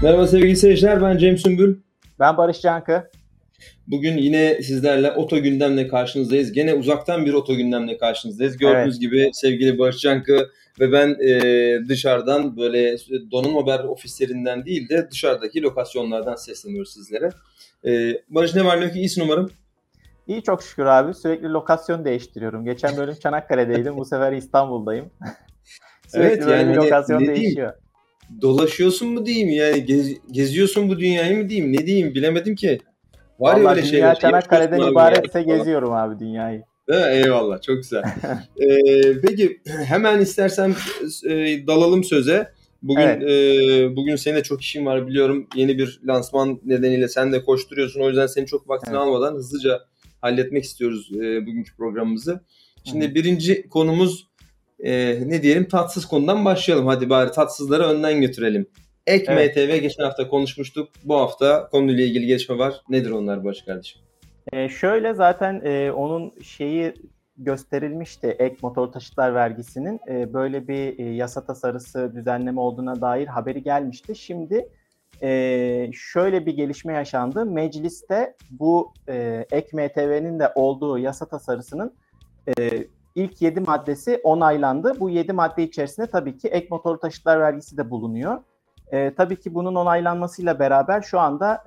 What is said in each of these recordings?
Merhaba sevgili seyirciler, ben Cem Sümbül. Ben Barış Cankı. Bugün yine sizlerle Oto Gündem'le karşınızdayız. Gene uzaktan bir Oto Gündem'le karşınızdayız. Evet. Gördüğünüz gibi sevgili Barış Cankı ve ben dışarıdan böyle donanım haber ofislerinden değil de dışarıdaki lokasyonlardan sesleniyoruz sizlere. Barış, ne var ne yok, iyisin umarım. İyi, çok şükür abi. Sürekli lokasyon değiştiriyorum. Geçen bölüm Çanakkale'deydim. Bu sefer İstanbul'dayım. Sürekli Evet, böyle yani bir hani lokasyon ne diyeyim, değişiyor. dolaşıyorsun mu diyeyim, yani geziyorsun bu dünyayı mı diyeyim, ne diyeyim, bilemedim ki. Var ya Vallahi öyle şeyler, dünya şey yaşıyorsun Çanakkale'den abi ya ibaretse falan. geziyorum abi dünyayı. Eyvallah, çok güzel. Peki hemen istersen dalalım söze. Bugün Evet. bugün senin de çok işin var biliyorum. Yeni bir lansman nedeniyle sen de koşturuyorsun. O yüzden senin çok vaktini Evet. almadan hızlıca halletmek istiyoruz bugünkü programımızı. Hı hı. Şimdi birinci konumuz, ne diyelim, tatsız konudan başlayalım. Hadi bari tatsızları önden götürelim. Ek Evet. MTV geçen hafta konuşmuştuk. Bu hafta konuyla ilgili gelişme var. Nedir onlar Barış kardeşim? Şöyle zaten onun şeyi gösterilmişti, ek motor taşıtlar vergisinin böyle bir yasa tasarısı düzenleme olduğuna dair haberi gelmişti. Şimdi şöyle bir gelişme yaşandı. Mecliste bu ek MTV'nin de olduğu yasa tasarısının ilk 7 maddesi onaylandı. Bu 7 madde içerisinde tabii ki ek motor taşıtlar vergisi de bulunuyor. Tabii ki bunun onaylanmasıyla beraber şu anda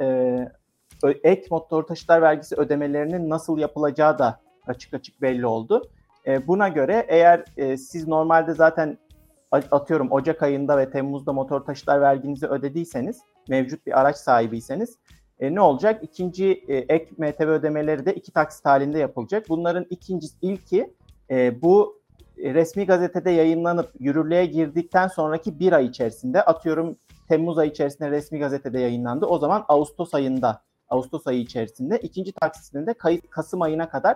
ek motor taşıtlar vergisi ödemelerinin nasıl yapılacağı da açık açık belli oldu. Buna göre eğer siz normalde zaten atıyorum Ocak ayında ve Temmuz'da motor taşıtlar verginizi ödediyseniz, mevcut bir araç sahibiyseniz ne olacak? İkinci ek MTV ödemeleri de 2 taksit halinde yapılacak. Bunların ilki bu resmi gazetede yayınlanıp yürürlüğe girdikten sonraki bir ay içerisinde, atıyorum Temmuz ayı içerisinde resmi gazetede yayınlandı. O zaman Ağustos ayı içerisinde, ikinci taksitinde de Kasım ayına kadar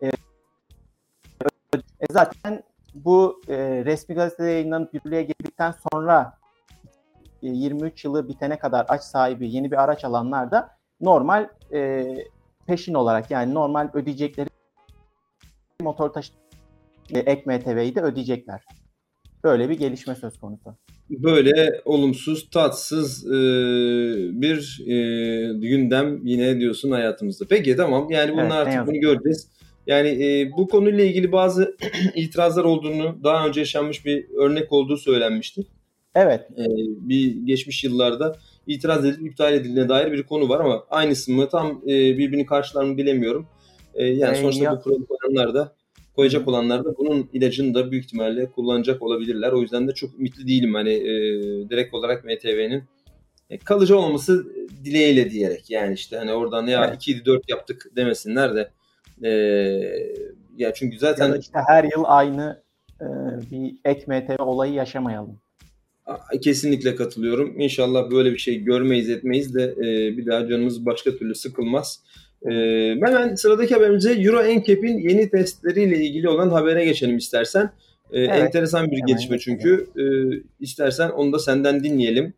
zaten bu resmi gazetede yayınlanıp yürürlüğe girdikten sonra 23 yılı bitene kadar aç sahibi yeni bir araç alanlar da normal peşin olarak, yani normal ödeyecekleri motor taşıt ek MTV'yi de ödeyecekler. Böyle bir gelişme söz konusu. Böyle olumsuz, tatsız bir gündem yine diyorsun hayatımızda. Peki, tamam, yani bunun Evet, ne artık bunu yazık ki. göreceğiz. Yani bu konuyla ilgili bazı itirazlar olduğunu, daha önce yaşanmış bir örnek olduğu söylenmişti. Evet. Bir geçmiş yıllarda itiraz edilip iptal edildiğine dair bir konu var ama aynısı mı, tam birbirini karşılar mı bilemiyorum. Yani sonuçta bu kuralı Hı koyacak hı. olanlar da bunun ilacını da büyük ihtimalle kullanacak olabilirler. O yüzden de çok ümitli değilim hani direkt olarak MTV'nin kalıcı olmaması dileğiyle diyerek, yani işte hani oradan ya Evet. 2'ydi 4 yaptık demesinler de e, ya çünkü Ya da zaten işte her yıl aynı bir ek MTV olayı yaşamayalım. kesinlikle katılıyorum. İnşallah böyle bir şey görmeyiz etmeyiz de bir daha canımız başka türlü sıkılmaz. Hı hı. Hemen sıradaki haberimize Euro NCAP'in yeni testleriyle ilgili olan habere geçelim istersen. Evet. Enteresan bir Hemen gelişme geçelim. çünkü. İstersen onu da senden dinleyelim.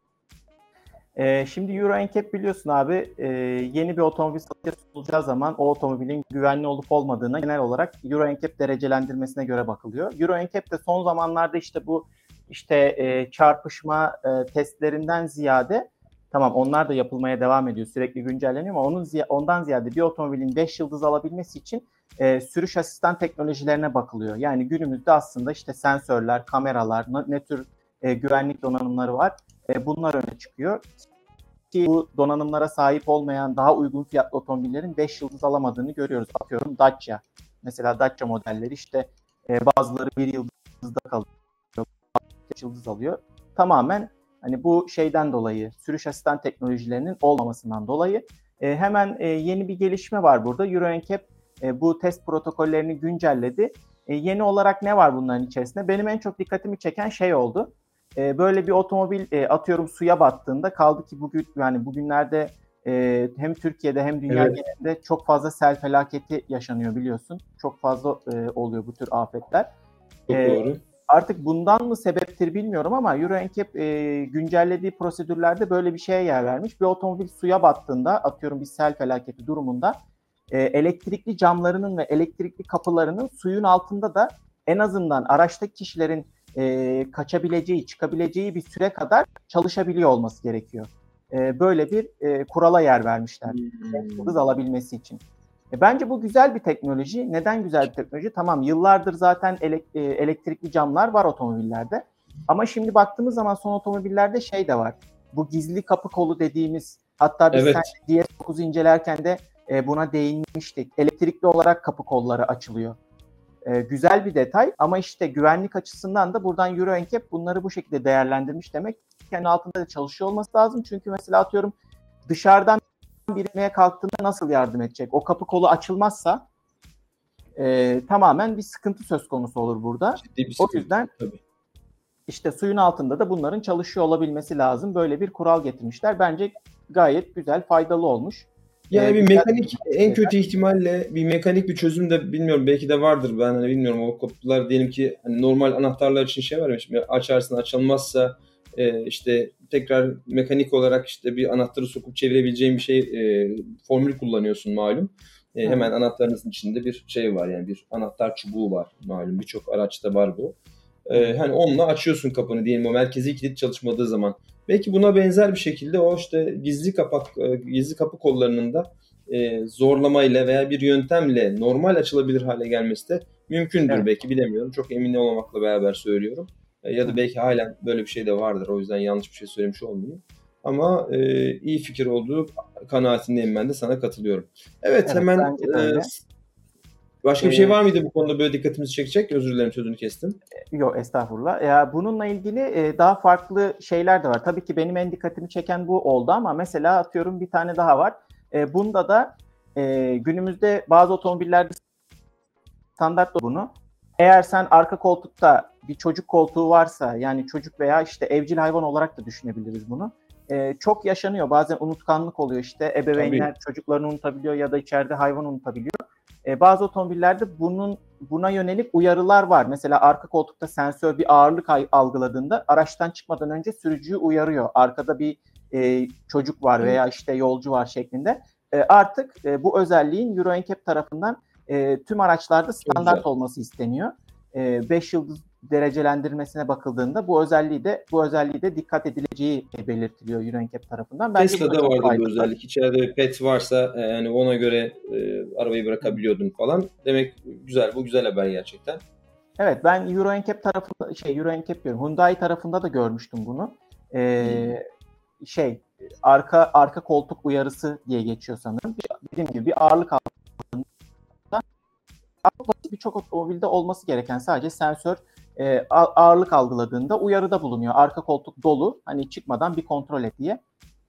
Şimdi Euro NCAP biliyorsun abi, yeni bir otomobil satışa sunulacağı zaman o otomobilin güvenli olup olmadığına genel olarak Euro NCAP derecelendirmesine göre bakılıyor. Euro NCAP de son zamanlarda işte bu çarpışma testlerinden ziyade, tamam onlar da yapılmaya devam ediyor, sürekli güncelleniyor ama ondan ziyade bir otomobilin 5 yıldız alabilmesi için sürüş asistan teknolojilerine bakılıyor. Yani günümüzde aslında işte sensörler, kameralar, ne tür güvenlik donanımları var. Bunlar öne çıkıyor. Ki bu donanımlara sahip olmayan daha uygun fiyatlı otomobillerin 5 yıldız alamadığını görüyoruz. Atıyorum Dacia. Mesela Dacia modelleri işte bazıları 1 yıldızda kalıyor, 5 yıldız alıyor. Tamamen hani bu şeyden dolayı, sürüş asistan teknolojilerinin olmamasından dolayı. Hemen yeni bir gelişme var burada. Euro NCAP bu test protokollerini güncelledi. Yeni olarak ne var bunların içerisinde? Benim en çok dikkatimi çeken şey oldu. Böyle bir otomobil atıyorum suya battığında, kaldı ki bugünlerde hem Türkiye'de hem dünya Evet, genelinde çok fazla sel felaketi yaşanıyor biliyorsun. Çok fazla oluyor bu tür afetler. çok E, doğru. Artık bundan mı sebeptir bilmiyorum ama Euro NCAP güncellediği prosedürlerde böyle bir şeye yer vermiş. Bir otomobil suya battığında, atıyorum bir sel felaketi durumunda, elektrikli camlarının ve elektrikli kapılarının suyun altında da en azından araçtaki kişilerin kaçabileceği, çıkabileceği bir süre kadar çalışabiliyor olması gerekiyor. Böyle bir kurala yer vermişler. Hız alabilmesi için. Bence bu güzel bir teknoloji. Neden güzel bir teknoloji? Tamam, yıllardır zaten elektrikli camlar var otomobillerde. Ama şimdi baktığımız zaman son otomobillerde şey de var. Bu gizli kapı kolu dediğimiz, hatta biz Evet. DS9 incelerken de buna değinmiştik. Elektrikli olarak kapı kolları açılıyor. Güzel bir detay ama işte güvenlik açısından da buradan Euro NCAP bunları bu şekilde değerlendirmiş demek. Kendi altında da çalışıyor olması lazım. Çünkü mesela atıyorum dışarıdan birine kalktığında nasıl yardım edecek? O kapı kolu açılmazsa tamamen bir sıkıntı söz konusu olur burada. O yüzden tabii. İşte suyun altında da bunların çalışıyor olabilmesi lazım. Böyle bir kural getirmişler. Bence gayet güzel, faydalı olmuş. Yani bir mekanik, en kötü ihtimalle bir mekanik bir çözüm de bilmiyorum, belki de vardır, ben hani bilmiyorum. O kapılar diyelim ki hani normal anahtarlar için şey var ya, şimdi açarsın, açılmazsa işte tekrar mekanik olarak işte bir anahtarı sokup çevirebileceğin bir şey, formül kullanıyorsun malum. Hemen anahtarınızın içinde bir şey var, yani bir anahtar çubuğu var malum, birçok araçta var bu. Hani onunla açıyorsun kapını diyelim, o merkezi kilit çalışmadığı zaman. Belki buna benzer bir şekilde o işte gizli kapı kollarının da zorlamayla veya bir yöntemle normal açılabilir hale gelmesi de mümkündür, evet. Belki, bilemiyorum. Çok emin olmamakla beraber söylüyorum. Ya da belki halen böyle bir şey de vardır. O yüzden yanlış bir şey söylemiş olmayayım. Ama iyi fikir olduğu kanaatindeyim, ben de sana katılıyorum. Evet, hemen başka bir şey var mıydı bu konuda böyle dikkatimizi çekecek? Özür dilerim, sözünü kestim. Yok, estağfurullah. Ya, bununla ilgili daha farklı şeyler de var. Tabii ki benim en dikkatimi çeken bu oldu ama mesela atıyorum bir tane daha var. Bunda da günümüzde bazı otomobillerde standart bunu. Eğer sen arka koltukta bir çocuk koltuğu varsa, yani çocuk veya işte evcil hayvan olarak da düşünebiliriz bunu. Çok yaşanıyor. Bazen unutkanlık oluyor, işte ebeveynler çocuklarını unutabiliyor ya da içeride hayvan unutabiliyor. Bazı otomobillerde buna yönelik uyarılar var. Mesela arka koltukta sensör bir ağırlık algıladığında araçtan çıkmadan önce sürücüyü uyarıyor. Arkada bir çocuk var veya işte yolcu var şeklinde. Artık bu özelliğin Euro NCAP tarafından tüm araçlarda standart olması isteniyor. 5 yıldız derecelendirmesine bakıldığında bu özelliği de dikkat edileceği belirtiliyor Euro NCAP tarafından. Tesla'da vardı bu özellik. İçeride bir pet varsa yani ona göre arabayı bırakabiliyordun falan. Demek güzel. Bu güzel haber gerçekten. Evet, ben Euro NCAP tarafında Euro NCAP diyorum. Hyundai tarafında da görmüştüm bunu. Arka koltuk uyarısı diye geçiyor sanırım. Dediğim gibi bir ağırlık altında birçok otomobilde olması gereken sadece sensör ağırlık algıladığında uyarıda bulunuyor. Arka koltuk dolu, hani çıkmadan bir kontrol et diye.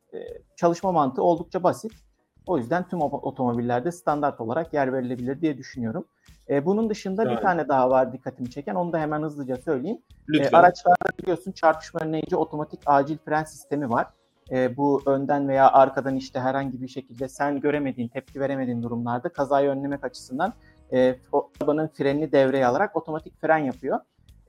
Çalışma mantığı oldukça basit. O yüzden tüm otomobillerde standart olarak yer verilebilir diye düşünüyorum. Bunun dışında bir tane daha var dikkatimi çeken. Onu da hemen hızlıca söyleyeyim. Araçlarda biliyorsun çarpışma önleyici otomatik acil fren sistemi var. Bu önden veya arkadan işte herhangi bir şekilde sen göremediğin, tepki veremediğin durumlarda kazayı önlemek açısından arabanın frenini devreye alarak otomatik fren yapıyor.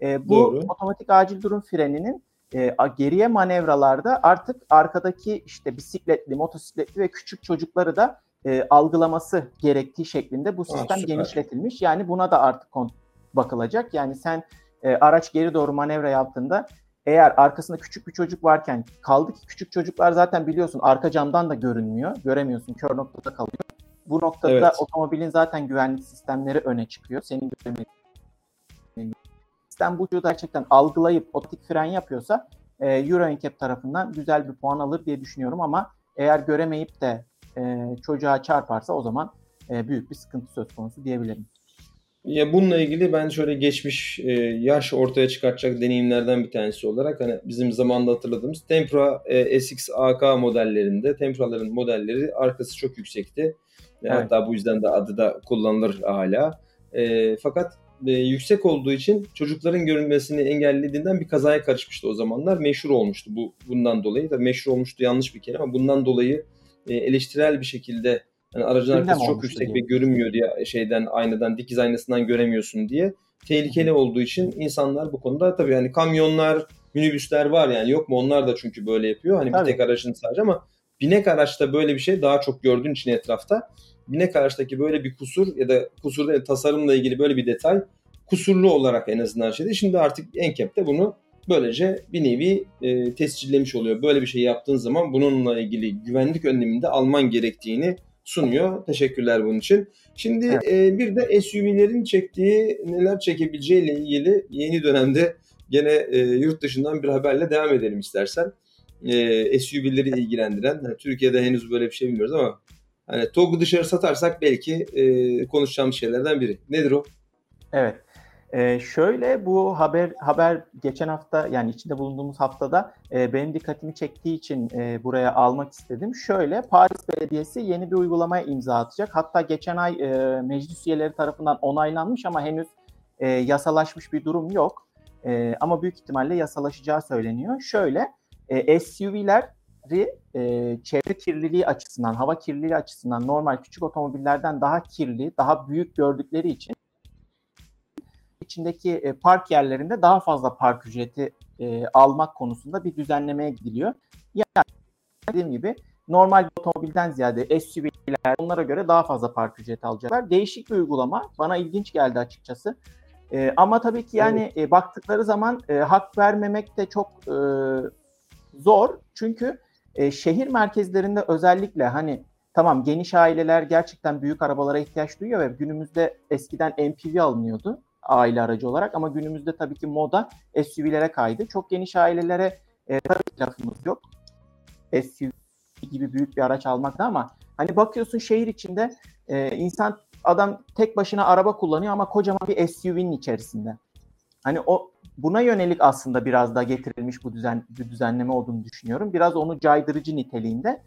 Bu otomatik acil durum freninin geriye manevralarda artık arkadaki işte bisikletli, motosikletli ve küçük çocukları da algılaması gerektiği şeklinde bu sistem genişletilmiş. Yani buna da artık bakılacak. Yani sen araç geri doğru manevra yaptığında, eğer arkasında küçük bir çocuk varken, kaldı ki küçük çocuklar zaten biliyorsun arka camdan da görünmüyor. Göremiyorsun, kör noktada kalıyor. Bu noktada otomobilin zaten güvenlik sistemleri öne çıkıyor. Senin göremediğin sistem bu gerçekten algılayıp otomatik fren yapıyorsa Euro NCAP tarafından güzel bir puan alır diye düşünüyorum ama eğer göremeyip de çocuğa çarparsa o zaman büyük bir sıkıntı söz konusu diyebilirim. Ya bununla ilgili ben şöyle geçmiş yaş ortaya çıkartacak deneyimlerden bir tanesi olarak, hani bizim zamanında hatırladığımız Tempra SX AK modellerinde, Tempra'ların modelleri arkası çok yüksekti. Evet. Hatta bu yüzden de adı da kullanılır hala. Fakat yüksek olduğu için çocukların görünmesini engellediğinden bir kazaya karışmıştı o zamanlar. Meşhur olmuştu bundan dolayı. Tabii meşhur olmuştu yanlış bir kelime ama bundan dolayı eleştirel bir şekilde, yani aracın arkası çok yüksek ve görünmüyor diye, aynadan, dikiz aynasından göremiyorsun diye. Tehlikeli olduğu için insanlar bu konuda, tabii hani kamyonlar, minibüsler var yani, yok mu onlar da çünkü böyle yapıyor. Hani bir tek aracın sadece, ama binek araçta böyle bir şey daha çok gördüğün için etrafta. Binek araçtaki böyle bir kusur ya da tasarımla ilgili böyle bir detay kusurlu olarak en azından şeydi. Şimdi artık NCAP de bunu böylece bir nevi tescillemiş oluyor. Böyle bir şey yaptığın zaman bununla ilgili güvenlik önlemini de alman gerektiğini sunuyor. Teşekkürler bunun için. Şimdi Evet. bir de SUV'lerin çektiği, neler çekebileceğiyle ilgili yeni dönemde gene yurt dışından bir haberle devam edelim istersen. SUV'leri ilgilendiren, hani Türkiye'de henüz böyle bir şey bilmiyoruz ama hani TOG'u dışarı satarsak belki konuşacağımız şeylerden biri. Nedir o? Evet. Şöyle bu haber geçen hafta, yani içinde bulunduğumuz haftada benim dikkatimi çektiği için buraya almak istedim. Şöyle, Paris Belediyesi yeni bir uygulamaya imza atacak. Hatta geçen ay meclis üyeleri tarafından onaylanmış ama henüz yasalaşmış bir durum yok. Ama büyük ihtimalle yasalaşacağı söyleniyor. Şöyle, SUV'leri çevre kirliliği açısından, hava kirliliği açısından normal küçük otomobillerden daha kirli, daha büyük gördükleri için içindeki park yerlerinde daha fazla park ücreti almak konusunda bir düzenlemeye gidiliyor. Yani dediğim gibi normal bir otomobilden ziyade SUV'ler onlara göre daha fazla park ücreti alacaklar. Değişik bir uygulama. Bana ilginç geldi açıkçası. Ama tabii ki yani baktıkları zaman hak vermemek de çok zor. Çünkü şehir merkezlerinde özellikle hani tamam, geniş aileler gerçekten büyük arabalara ihtiyaç duyuyor ve günümüzde eskiden MPV alınıyordu aile aracı olarak ama günümüzde tabii ki moda SUV'lere kaydı. Çok geniş ailelere tabii ki lafımız yok. SUV gibi büyük bir araç almakta ama hani bakıyorsun şehir içinde adam tek başına araba kullanıyor ama kocaman bir SUV'nin içerisinde. Hani buna yönelik aslında biraz da getirilmiş bu düzenleme olduğunu düşünüyorum. Biraz onu caydırıcı niteliğinde.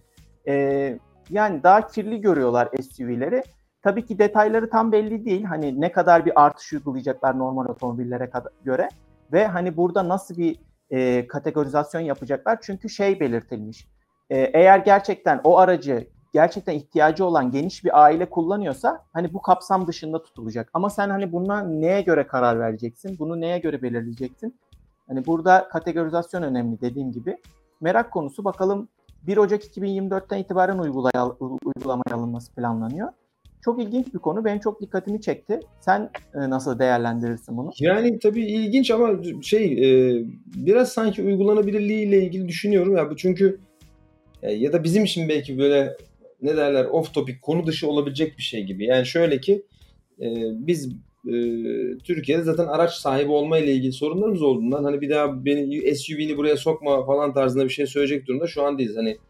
Yani daha kirli görüyorlar SUV'leri. Tabii ki detayları tam belli değil. Hani ne kadar bir artış uygulayacaklar normal otomobillere göre ve hani burada nasıl bir kategorizasyon yapacaklar? Çünkü şey belirtilmiş. Eğer gerçekten o aracı gerçekten ihtiyacı olan geniş bir aile kullanıyorsa hani bu kapsam dışında tutulacak. Ama sen hani buna neye göre karar vereceksin? Bunu neye göre belirleyeceksin? Hani burada kategorizasyon önemli dediğim gibi. Merak konusu, bakalım 1 Ocak 2024'ten itibaren uygulamaya alınması planlanıyor. Çok ilginç bir konu. Benim çok dikkatimi çekti. Sen nasıl değerlendirirsin bunu? Yani tabii ilginç ama biraz sanki uygulanabilirliğiyle ilgili düşünüyorum ya, bu çünkü ya da bizim için belki böyle ne derler, off topic, konu dışı olabilecek bir şey gibi. Yani şöyle ki biz Türkiye'de zaten araç sahibi olma ile ilgili sorunlarımız olduğundan hani bir daha beni SUV'ni buraya sokma falan tarzında bir şey söyleyecek durumda şu an değiliz. Hani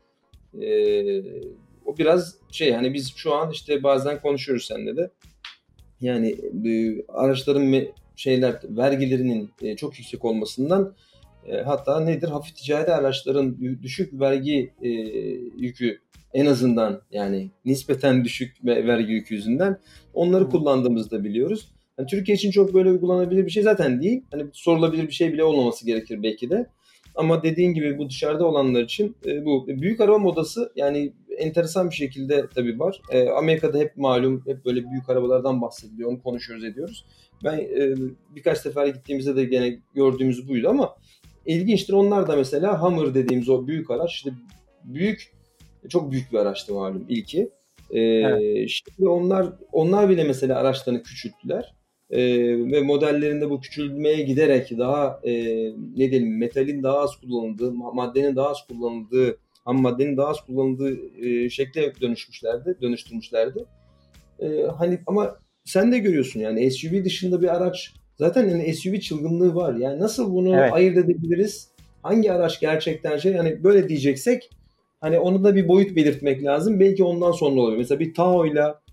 o biraz hani biz şu an işte bazen konuşuyoruz seninle de. Yani araçların vergilerinin çok yüksek olmasından hatta nedir, hafif ticari araçların düşük vergi yükü, en azından yani nispeten düşük vergi yükü yüzünden onları kullandığımızı da biliyoruz. Yani Türkiye için çok böyle uygulanabilir bir şey zaten değil. Hani sorulabilir bir şey bile olmaması gerekir belki de. Ama dediğin gibi bu dışarıda olanlar için bu büyük araba modası yani enteresan bir şekilde tabii var. Amerika'da hep malum, hep böyle büyük arabalardan bahsediliyor. Onu konuşuyoruz, ediyoruz. Ben birkaç sefer gittiğimizde de gene gördüğümüz buydu ama ilginçtir. Onlar da mesela Hummer dediğimiz o büyük araç, işte çok büyük bir araçtı malum ilki. Evet. Şimdi onlar bile mesela araçlarını küçülttüler. Ve modellerinde bu küçülmeye giderek daha ne diyelim, metalin daha az kullanıldığı, maddenin daha az kullanıldığı, ham maddenin daha az kullanıldığı şekle dönüştürmüşlerdi. Hani ama sen de görüyorsun yani SUV dışında bir araç, zaten yani SUV çılgınlığı var. Yani nasıl bunu Evet. ayırt edebiliriz? Hangi araç gerçekten hani böyle diyeceksek hani onu da bir boyut belirtmek lazım. Belki ondan sonra olabilir. Mesela bir Tahoe'yla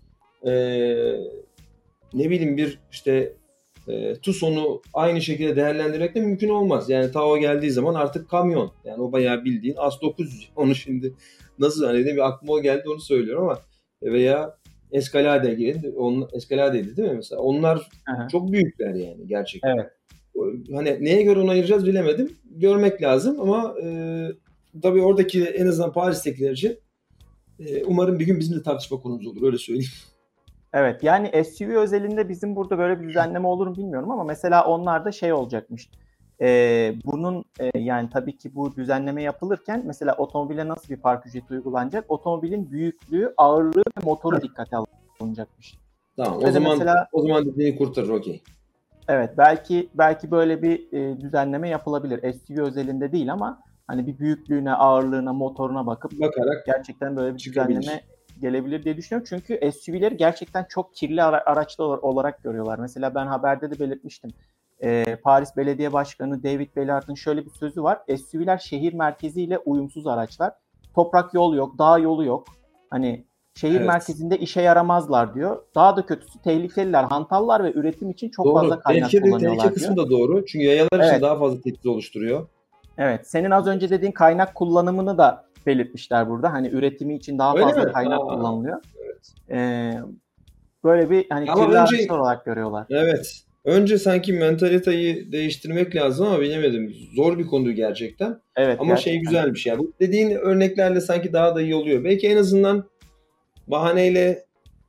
ne bileyim bir işte Tucson'u aynı şekilde değerlendirmek de mümkün olmaz. Yani Tahoe geldiği zaman artık kamyon. Yani o bayağı bildiğin Az 900. Onu şimdi nasıl hani bir aklıma o geldi, onu söylüyorum ama veya Escalade geldi. Escalade'ydi değil mi mesela? Onlar Hı-hı. çok büyükler yani gerçekten. Evet. Hani neye göre onu ayıracağız bilemedim. Görmek lazım ama tabii oradaki en azından Paris'tekiler için umarım bir gün bizim de tartışma konumuz olur. Öyle söyleyeyim. Evet, yani SUV özelinde bizim burada böyle bir düzenleme olur mu bilmiyorum ama mesela onlarda şey olacakmış. Bunun yani tabii ki bu düzenleme yapılırken mesela otomobile nasıl bir park ücreti uygulanacak? Otomobilin büyüklüğü, ağırlığı ve motoru dikkate alınacakmış. Tamam. Ve de mesela O zaman dediğini kurtarır. Okey. Evet, belki böyle bir düzenleme yapılabilir. SUV özelinde değil ama hani bir büyüklüğüne, ağırlığına, motoruna bakıp Bakarak gerçekten böyle bir düzenleme çıkabilir. gelebilir diye düşünüyorum. Çünkü SUV'leri gerçekten çok kirli araçlar olarak görüyorlar. Mesela ben haberde de belirtmiştim. Paris Belediye Başkanı David Bellard'ın şöyle bir sözü var. SUV'ler şehir merkeziyle uyumsuz araçlar. Toprak yol yok, dağ yolu yok. Hani şehir Evet. merkezinde işe yaramazlar diyor. Daha da kötüsü tehlikeliler, hantallar ve üretim için çok fazla Doğru. kaynak Tehlike kullanıyorlar diyor. kısmı da doğru. Çünkü yayalar için Evet, daha fazla tehdit oluşturuyor. evet. Senin az önce dediğin kaynak kullanımını da belirtmişler burada. Hani üretimi için daha Öyle fazla mi? kaynak Aa, kullanılıyor. evet. Ee, Böyle bir hani Ama kirli önce araçlar olarak görüyorlar. evet. Önce sanki mentaliteyi değiştirmek lazım ama bilemedim. Zor bir konu gerçekten. Evet, Ama şey gerçekten. güzel bir şey. Bu dediğin örneklerle sanki daha da iyi oluyor. Belki en azından bahaneyle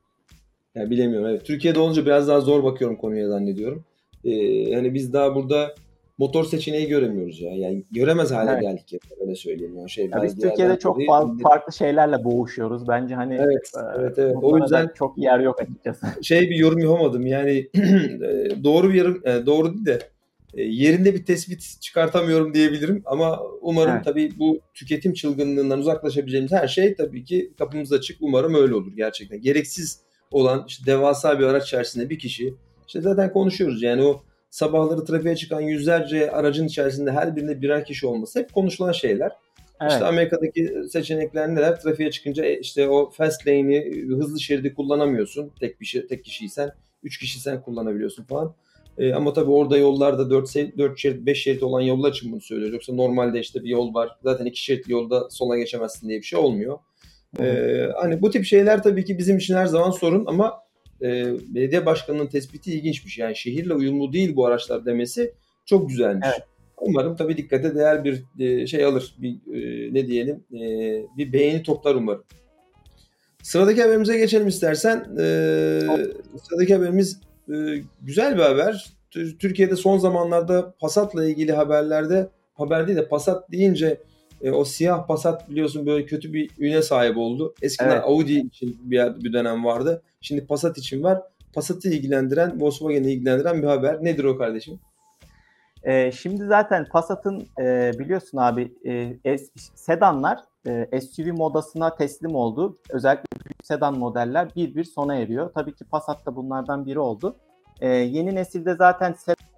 ya bilemiyorum. Evet. Türkiye'de olunca biraz daha zor bakıyorum konuya zannediyorum. Yani biz daha burada motor seçeneği göremiyoruz ya. Yani göremez hale Evet. geldik ya. Öyle söyleyeyim. Yani şey Ya biz bazı Türkiye'de yerden çok dolayı. farklı şeylerle boğuşuyoruz. Bence hani Evet, evet. O bunlara da yüzden çok yer yok açıkçası. şey bir yorum yapamadım. Yani doğru bir yorum, doğru değil de yerinde bir tespit çıkartamıyorum diyebilirim. Ama umarım Evet. tabii bu tüketim çılgınlığından uzaklaşabileceğimiz her şey tabii ki kapımız açık. Umarım öyle olur gerçekten. Gereksiz olan işte devasa bir araç içerisinde bir kişi işte zaten konuşuyoruz yani o sabahları trafiğe çıkan yüzlerce aracın içerisinde her birinde birer kişi olması hep konuşulan şeyler. İşte Evet. Amerika'daki seçenekler neler? Trafiğe çıkınca işte o fast lane'i, hızlı şeridi kullanamıyorsun. Tek kişiysen, 3 kişiysen kullanabiliyorsun falan. Ama tabii orada yollarda 4 şerit, 5 şerit olan yollar için bunu söylüyoruz. Yoksa normalde işte bir yol var. Zaten 2 şeritli yolda sola geçemezsin diye bir şey olmuyor. Hı hı. Hani bu tip şeyler tabii ki bizim için her zaman sorun ama belediye başkanının tespiti ilginçmiş. Yani şehirle uyumlu değil bu araçlar demesi çok güzelmiş. Evet. Umarım tabii dikkate değer bir şey alır. Ne diyelim bir beğeni toplar umarım. Sıradaki haberimize geçelim istersen. Sıradaki haberimiz güzel bir haber. Türkiye'de son zamanlarda Passat'la ilgili haber değil de Passat deyince o siyah Passat biliyorsun böyle kötü bir üne sahip oldu. Eskiden Evet. Audi için bir dönem vardı. Şimdi Passat için var. Passat'ı ilgilendiren, Volkswagen'i ilgilendiren bir haber. Nedir o kardeşim? Şimdi zaten Passat'ın biliyorsun abi sedanlar SUV modasına teslim oldu. Özellikle büyük sedan modeller bir sona eriyor. Tabii ki Passat da bunlardan biri oldu. Yeni nesilde zaten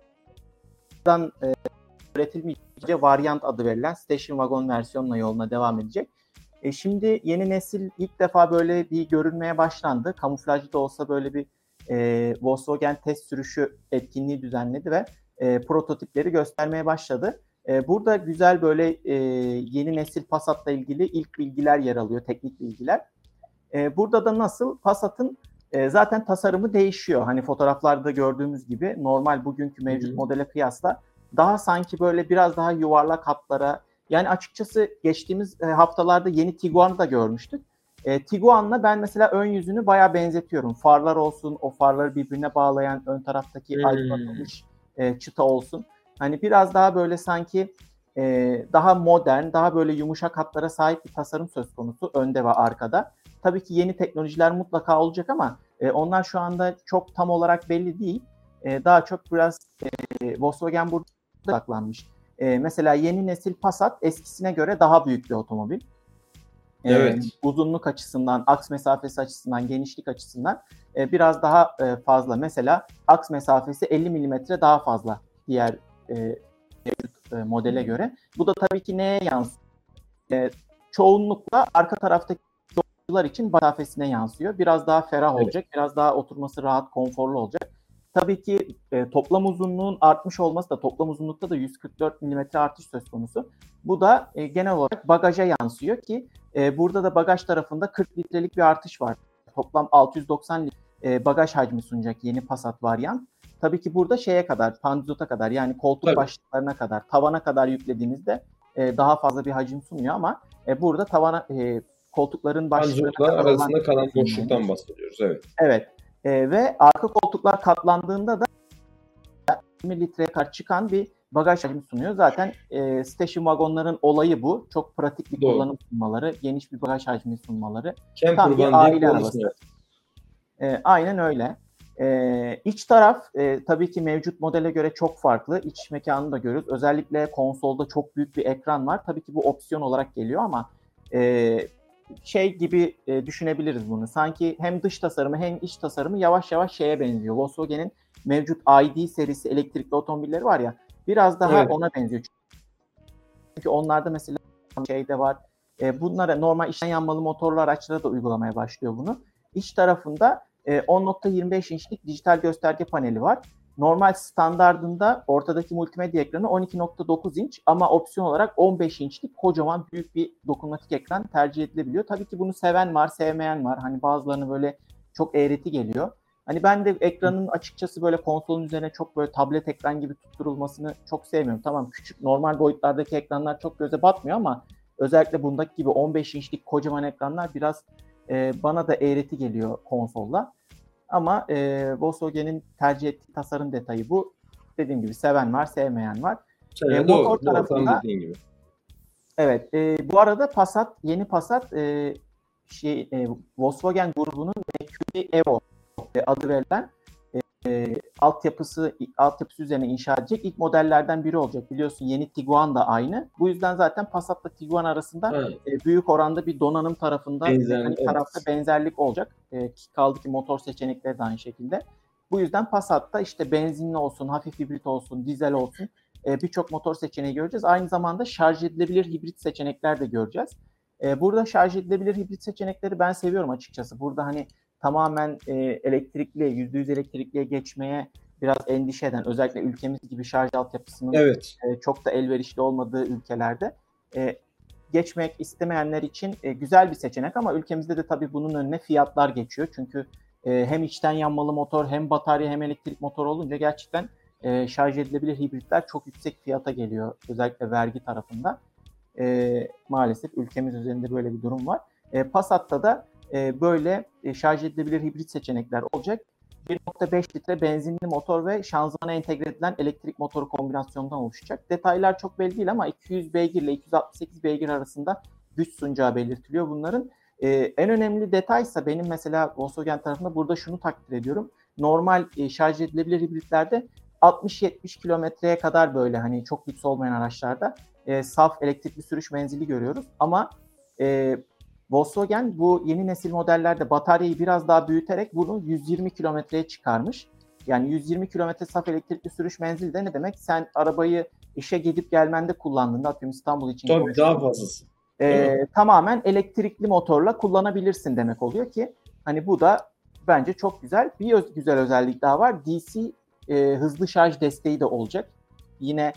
sedan üretilmeyince Variant adı verilen Station Wagon versiyonla yoluna devam edecek. Şimdi yeni nesil ilk defa böyle bir görünmeye başlandı. Kamuflajlı da olsa böyle bir Volkswagen test sürüşü etkinliği düzenledi ve prototipleri göstermeye başladı. Burada güzel böyle yeni nesil Passat'la ilgili ilk bilgiler yer alıyor, teknik bilgiler. Burada da nasıl Passat'ın zaten tasarımı değişiyor. Hani fotoğraflarda gördüğümüz gibi normal bugünkü Hı mevcut hı. modele kıyasla daha sanki böyle biraz daha yuvarlak hatlara, yani açıkçası geçtiğimiz haftalarda yeni Tiguan'ı da görmüştük. Tiguan'la ben mesela ön yüzünü bayağı benzetiyorum. Farlar olsun, o farları birbirine bağlayan ön taraftaki Hmm. aydınlatılmış çıta olsun. Hani biraz daha böyle sanki daha modern, daha böyle yumuşak hatlara sahip bir tasarım söz konusu önde ve arkada. Tabii ki yeni teknolojiler mutlaka olacak ama onlar şu anda çok tam olarak belli değil. Daha çok biraz Volkswagen burada odaklanmış. Mesela yeni nesil Passat eskisine göre daha büyük bir otomobil. Evet. Uzunluk açısından, aks mesafesi açısından, genişlik açısından biraz daha fazla. Mesela aks mesafesi 50 milimetre daha fazla diğer modele göre. Bu da tabii ki neye yansıyor? Çoğunlukla arka taraftaki yolcular için mesafesine yansıyor. Biraz daha ferah Evet. olacak, biraz daha oturması rahat, konforlu olacak. Tabii ki toplam uzunluğun artmış olması da toplam uzunlukta da 144 milimetre artış söz konusu. Bu da genel olarak bagaja yansıyor ki burada da bagaj tarafında 40 litrelik bir artış var. Toplam 690 litre bagaj hacmi sunacak yeni Passat varyant. Tabii ki burada şeye kadar, pandizota kadar yani koltuk Tabii. başlıklarına kadar, tavana kadar yüklediğimizde daha fazla bir hacim sunmuyor ama burada tavana koltukların başlıklarına Pancurklar kadar olan arasında kalan kısım boşluktan neymiş? bahsediyoruz. Evet. Evet. Ve arka koltuklar katlandığında da 20 litreye kadar çıkan bir bagaj hacmi sunuyor. Zaten station wagonların olayı bu. Çok pratik bir Doğru. kullanım sunmaları, geniş bir bagaj hacmi sunmaları. Camper Tam bir van diye aile kullanırsın. arabası. Aynen öyle. İç taraf tabii ki mevcut modele göre çok farklı. İç mekanını da görüyoruz. Özellikle konsolda çok büyük bir ekran var. Tabii ki bu opsiyon olarak geliyor ama şey gibi düşünebiliriz bunu. Sanki hem dış tasarımı hem iç tasarımı yavaş yavaş şeye benziyor. Volkswagen'in mevcut ID serisi elektrikli otomobilleri var ya, biraz daha Evet. ona benziyor. Çünkü onlarda mesela şey de var. Bunlara normal içten yanmalı motorlu araçlara da uygulamaya başlıyor bunu. İç tarafında 10.25 inçlik dijital gösterge paneli var. Normal standardında ortadaki multimedya ekranı 12.9 inç ama opsiyon olarak 15 inçlik kocaman büyük bir dokunmatik ekran tercih edilebiliyor. Tabii ki bunu seven var, sevmeyen var. Hani bazılarını böyle çok eğreti geliyor. Hani ben de ekranın açıkçası böyle konsolun üzerine çok böyle tablet ekran gibi tutturulmasını çok sevmiyorum. Tamam, küçük normal boyutlardaki ekranlar çok göze batmıyor ama özellikle bundaki gibi 15 inçlik kocaman ekranlar biraz bana da eğreti geliyor konsolla. Ama Volkswagen'in tercih ettiği tasarım detayı bu. Dediğim gibi seven var, sevmeyen var. Motor Doğru. Doğru. Tam tarafında dediğin gibi. evet. Bu arada Passat, yeni Passat Volkswagen grubunun MQB Evo adı verilen altyapısı üzerine inşa edecek ilk modellerden biri olacak. Biliyorsun yeni Tiguan da aynı. Bu yüzden zaten Passat'la Tiguan arasında büyük oranda bir donanım tarafında, mekanik tarafta benzerlik olacak. Kaldı ki motor seçenekleri de aynı şekilde. Bu yüzden Passat'ta işte benzinli olsun, hafif hibrit olsun, dizel olsun birçok motor seçeneği göreceğiz. Aynı zamanda şarj edilebilir hibrit seçenekler de göreceğiz. Burada şarj edilebilir hibrit seçenekleri ben seviyorum açıkçası. Burada hani tamamen elektrikli, %100 elektrikliye geçmeye biraz endişe eden, özellikle ülkemiz gibi şarj altyapısının çok da elverişli olmadığı ülkelerde geçmek istemeyenler için güzel bir seçenek ama ülkemizde de tabii bunun önüne fiyatlar geçiyor. Çünkü hem içten yanmalı motor hem batarya hem elektrik motor olunca gerçekten şarj edilebilir hibritler çok yüksek fiyata geliyor. Özellikle vergi tarafında. Maalesef ülkemiz üzerinde böyle bir durum var. Passat'ta da böyle şarj edilebilir hibrit seçenekler olacak. 1.5 litre benzinli motor ve şanzımana entegre edilen elektrik motoru kombinasyonundan oluşacak. Detaylar çok belli değil ama 200 beygir ile 268 beygir arasında güç sunacağı belirtiliyor bunların. En önemli detaysa benim mesela Volkswagen tarafında burada şunu takdir ediyorum. Normal şarj edilebilir hibritlerde 60-70 kilometreye kadar böyle hani çok lüks olmayan araçlarda saf elektrikli sürüş menzili görüyoruz. Ama Volkswagen bu yeni nesil modellerde bataryayı biraz daha büyüterek bunu 120 kilometreye çıkarmış. Yani 120 kilometre saf elektrikli sürüş menzili de ne demek? Sen arabayı işe gidip gelmende kullandığında, atıyorum İstanbul için tabii daha fazlası. Tamamen elektrikli motorla kullanabilirsin demek oluyor ki hani bu da bence çok güzel. Bir güzel özellik daha var. DC hızlı şarj desteği de olacak. Yine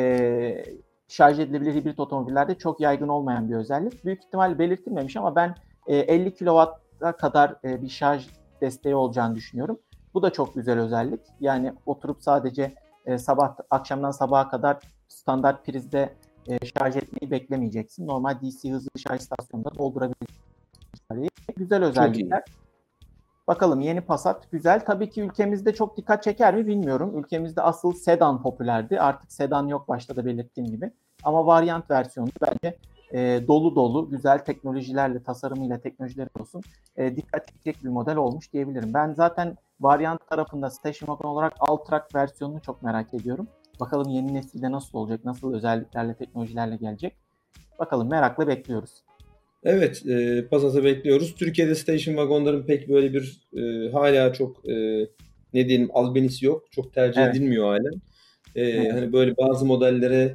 şarj edilebilir hibrit otomobillerde çok yaygın olmayan bir özellik. Büyük ihtimal belirtilmemiş ama ben 50 kW'a kadar bir şarj desteği olacağını düşünüyorum. Bu da çok güzel özellik. Yani oturup sadece akşamdan sabaha kadar standart prizde şarj etmeyi beklemeyeceksin. Normal DC hızlı şarj istasyonunda doldurabilirsin. Güzel özellikler. Bakalım, yeni Passat güzel. Tabii ki ülkemizde çok dikkat çeker mi bilmiyorum. Ülkemizde asıl sedan popülerdi. Artık sedan yok, başta da belirttiğim gibi. Ama varyant versiyonu bence dolu dolu güzel teknolojilerle, tasarımıyla, teknolojileri olsun dikkat çekecek bir model olmuş diyebilirim. Ben zaten varyant tarafında Station Wagon olarak Alltrack versiyonunu çok merak ediyorum. Bakalım yeni nesilde nasıl olacak, nasıl özelliklerle, teknolojilerle gelecek. Bakalım, merakla bekliyoruz. Evet, Passat'ı bekliyoruz. Türkiye'de station wagonların pek böyle bir hala çok ne diyelim albenisi yok. Çok tercih edilmiyor halen. Hani böyle bazı modellere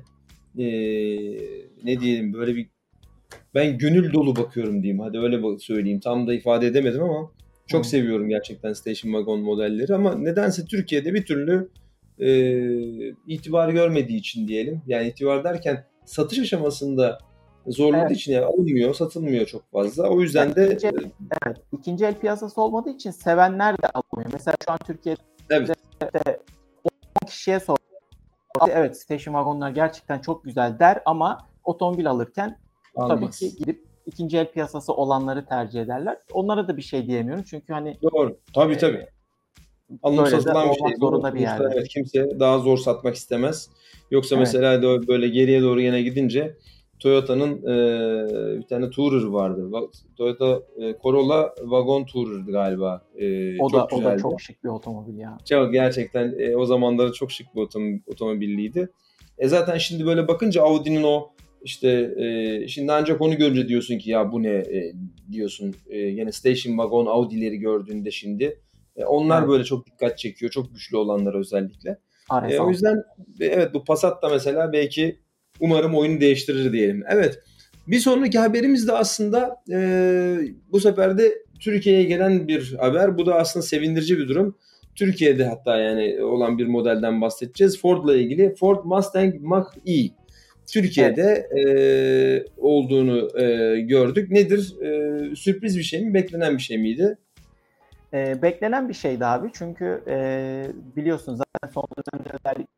ne diyelim böyle bir ben gönül dolu bakıyorum diyeyim. Hadi öyle söyleyeyim. Tam da ifade edemedim ama çok seviyorum gerçekten station wagon modelleri ama nedense Türkiye'de bir türlü itibar görmediği için diyelim. Yani itibar derken satış aşamasında zorladığı için yani alınmıyor, satılmıyor çok fazla. O yüzden de ikinci el piyasası olmadığı için sevenler de almıyor. Mesela şu an Türkiye'de 10 kişiye sor. Evet, station wagonlar gerçekten çok güzel der ama otomobil alırken tabii ki gidip ikinci el piyasası olanları tercih ederler. Onlara da bir şey diyemiyorum çünkü hani doğru. Tabii. Alınıp satılan bir şey. Zorunda bir yerde. Evet, kimse daha zor satmak istemez. Yoksa mesela böyle geriye doğru yine gidince Toyota'nın bir tane Tourer vardı. Toyota Corolla Wagon Tourer'dı galiba. Çok O da güzeldi. çok şık bir otomobil ya. Çok gerçekten o zamanları çok şık bir otomobilliydi. Zaten şimdi böyle bakınca Audi'nin o işte şimdi ancak onu görünce diyorsun ki ya bu ne diyorsun. Yine station wagon Audi'leri gördüğünde şimdi onlar Evet. böyle çok dikkat çekiyor. Çok güçlü olanlar özellikle. O RS6. yüzden evet bu Passat da mesela belki umarım oyunu değiştirir diyelim. Evet. Bir sonraki haberimiz de aslında bu sefer de Türkiye'ye gelen bir haber. Bu da aslında sevindirici bir durum. Türkiye'de hatta yani olan bir modelden bahsedeceğiz. Ford'la ilgili Ford Mustang Mach-E. Türkiye'de olduğunu gördük. Nedir? Sürpriz bir şey mi? Beklenen bir şey miydi? Beklenen bir şeydi abi. Çünkü biliyorsunuz zaten son dönemde özellikle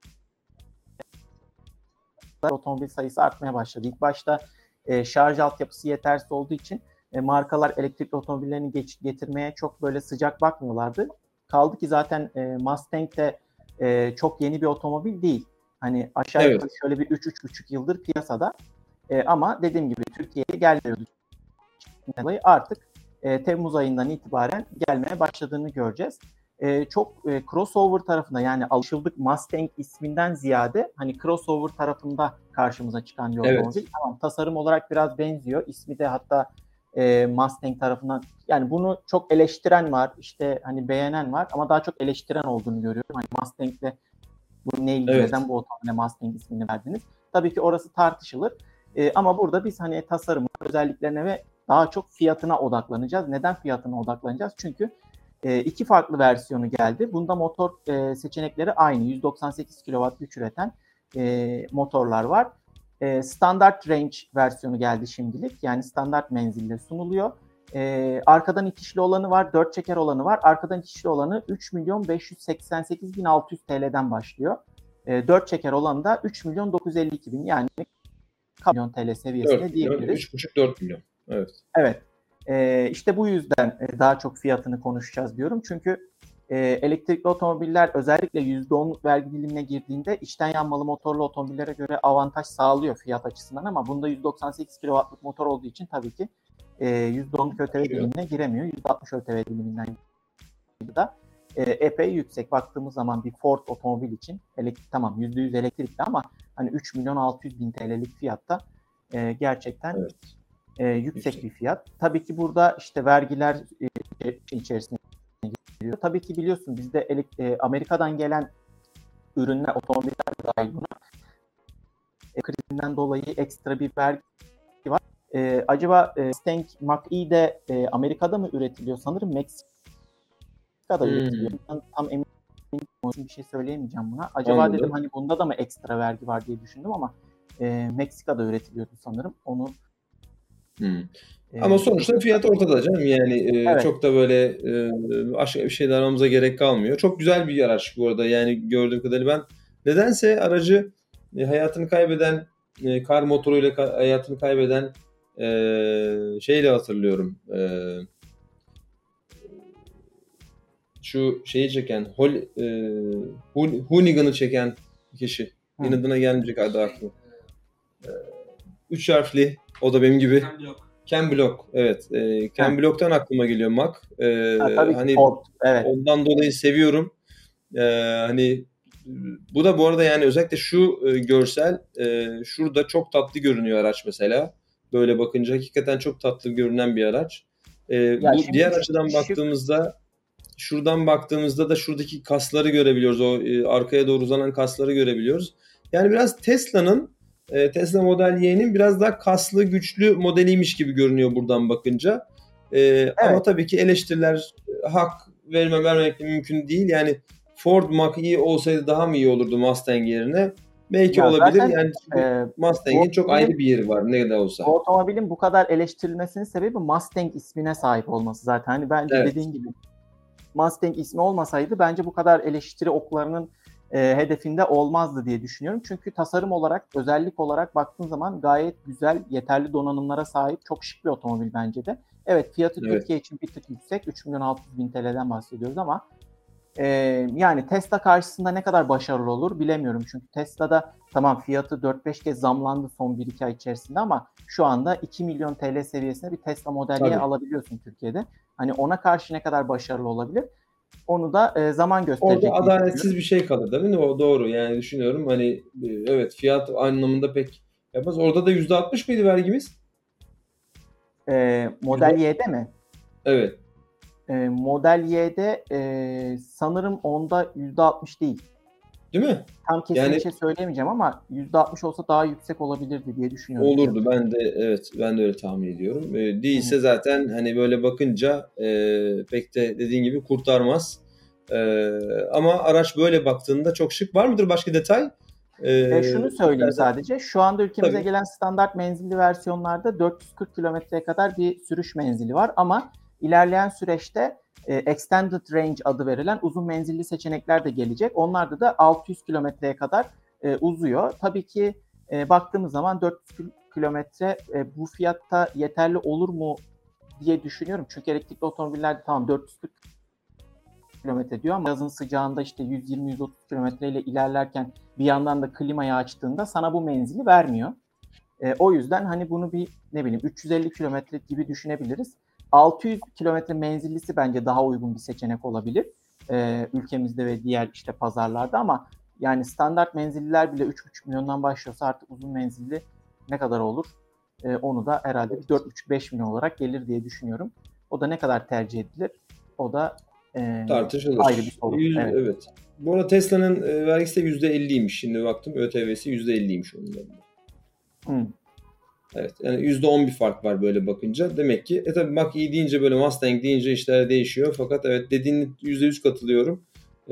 otomobil sayısı artmaya başladı. İlk başta şarj altyapısı yetersiz olduğu için markalar elektrikli otomobillerini getirmeye çok böyle sıcak bakmıyorlardı. Kaldı ki zaten Mustang de çok yeni bir otomobil değil. Hani aşağı yukarı Evet. şöyle bir 3-3,5 yıldır piyasada. Ama dediğim gibi Türkiye'ye gelmiyordu. Artık Temmuz ayından itibaren gelmeye başladığını göreceğiz. Çok crossover tarafında yani alışıldık Mustang isminden ziyade hani crossover tarafında karşımıza çıkan bir otomobil. Evet. Tamam, tasarım olarak biraz benziyor. İsmi de hatta Mustang tarafından yani bunu çok eleştiren var, işte hani beğenen var ama daha çok eleştiren olduğunu görüyorum. Hani Mustang'le bu ne ilgili, Evet. neden bu otomobile Mustang ismini verdiniz? Tabii ki orası tartışılır. Ama burada biz hani tasarım özelliklerine ve daha çok fiyatına odaklanacağız. Neden fiyatına odaklanacağız? Çünkü iki farklı versiyonu geldi. Bunda motor seçenekleri aynı. 198 kW güç üreten motorlar var. Standart range versiyonu geldi şimdilik. Yani standart menzille sunuluyor. Arkadan itişli olanı var, 4 çeker olanı var. Arkadan itişli olanı 3.588.600 TL'den başlıyor. 4 çeker olanı da 3.952.000 yani milyon TL 4 seviyesinde milyon, diyebiliriz. 3,5-4 milyon. Evet. Evet. İşte bu yüzden daha çok fiyatını konuşacağız diyorum. Çünkü elektrikli otomobiller özellikle %10'luk vergi dilimine girdiğinde içten yanmalı motorlu otomobillere göre avantaj sağlıyor fiyat açısından ama bunda 198 kW'lık motor olduğu için tabii ki %10'luk ÖTV dilimine giremiyor. %60 ÖTV diliminden da epey yüksek. Baktığımız zaman bir Ford otomobil için tamam %100 elektrikli ama hani 3.600.000 TL'lik fiyatta gerçekten yüksek bir fiyat. Tabii ki burada işte vergiler içerisine giriyor. Tabii ki biliyorsun bizde Amerika'dan gelen ürünler, otomobiller dahil buna. Krizinden dolayı ekstra bir vergi var. Acaba Mustang Mach-E de Amerika'da mı üretiliyor? Sanırım Meksika'da üretiliyor. Ben tam emin bir şey söyleyemeyeceğim buna. Acaba Anladım. dedim hani bunda da mı ekstra vergi var diye düşündüm ama Meksika'da üretiliyordu sanırım. Onu Ama sonuçta fiyat ortada canım. Yani evet. çok da böyle başka bir şey de aramamıza gerek kalmıyor. Çok güzel bir araç bu arada. Yani gördüğüm kadarıyla ben nedense aracı hayatını kaybeden kar motoruyla hayatını kaybeden şeyle hatırlıyorum. Şu şeyi çeken Hoonigan'ı çeken kişi. Yine adına gelmeyecek adı aklıma. 3 harfli. O da benim gibi. Ken Block. Evet. Ken Block'tan aklıma geliyor Mac. Tabii hani Ford. Evet. ondan dolayı seviyorum. Hani bu da bu arada yani özellikle şu görsel şurada çok tatlı görünüyor araç mesela. Böyle bakınca hakikaten çok tatlı görünen bir araç. Bu diğer açıdan baktığımızda şuradan baktığımızda da şuradaki kasları görebiliyoruz. O arkaya doğru uzanan kasları görebiliyoruz. Yani biraz Tesla Model Y'nin biraz daha kaslı, güçlü modeliymiş gibi görünüyor buradan bakınca. Evet. Ama tabii ki eleştiriler hak vermemek mümkün değil. Yani Ford Mach-E olsaydı daha mı iyi olurdu Mustang yerine? Belki olabilir. Zaten, yani Mustang'in çok ayrı bir yeri var ne de olsa. Bu otomobilin bu kadar eleştirilmesinin sebebi Mustang ismine sahip olması zaten. Hani bence dediğin gibi Mustang ismi olmasaydı bence bu kadar eleştiri oklarının hedefinde olmazdı diye düşünüyorum. Çünkü tasarım olarak, özellik olarak baktığın zaman gayet güzel, yeterli donanımlara sahip, çok şık bir otomobil bence de. Evet, fiyatı Türkiye için bir tık yüksek. 3.600.000 TL'den bahsediyoruz ama Yani Tesla karşısında ne kadar başarılı olur bilemiyorum. Çünkü Tesla'da tamam fiyatı 4-5 kez zamlandı son 1-2 ay içerisinde ama şu anda 2 milyon TL seviyesinde bir Tesla Model Y Tabii. alabiliyorsun Türkiye'de. Hani ona karşı ne kadar başarılı olabilir? Onu da zaman Orada gösterecek diye adaletsiz düşünüyorum. bir şey kalır değil mi? O doğru. Yani düşünüyorum hani evet fiyat anlamında pek yapmaz. Orada da %60 mıydı vergimiz? Model Y'de mi? Evet. Model Y'de sanırım onda %60 değil. Değil mi? Tam kesin bir Yani şey söyleyemeyeceğim ama %60 olsa daha yüksek olabilirdi diye düşünüyorum olurdu. fiyatı. Ben de öyle tahmin ediyorum. Hı hı. Değilse zaten hani böyle bakınca pek de dediğin gibi kurtarmaz. Ama araç böyle baktığında çok şık. Var mıdır başka detay? Şunu söyleyeyim İstersen sadece. Şu anda ülkemize tabii. gelen standart menzilli versiyonlarda 440 kilometreye kadar bir sürüş menzili var ama ilerleyen süreçte Extended Range adı verilen uzun menzilli seçenekler de gelecek. Onlarda da 600 kilometreye kadar uzuyor. Tabii ki baktığımız zaman 400 kilometre bu fiyatta yeterli olur mu diye düşünüyorum. Çünkü elektrikli otomobillerde tamam 440 kilometre diyor ama yazın sıcağında işte 120-130 kilometreyle ilerlerken bir yandan da klimayı açtığında sana bu menzili vermiyor. O yüzden hani bunu bir ne bileyim 350 kilometre gibi düşünebiliriz. 600 kilometre menzillisi bence daha uygun bir seçenek olabilir. Ülkemizde ve diğer işte pazarlarda ama yani standart menzilliler bile 3,5 milyondan başlıyorsa artık uzun menzilli ne kadar olur? Onu da herhalde bir 4,5-5 milyon olarak gelir diye düşünüyorum. O da ne kadar tercih edilir? O da ayrı bir Tartışılır. soru. Evet. Evet. Bu arada Tesla'nın vergisi de %50'ymiş. Şimdi baktım ÖTV'si %50'ymiş onun da. Hı. Evet. Yani %10 bir fark var böyle bakınca. Demek ki tabii bak iyi deyince böyle Mustang deyince işler değişiyor. Fakat evet dediğin %100 katılıyorum.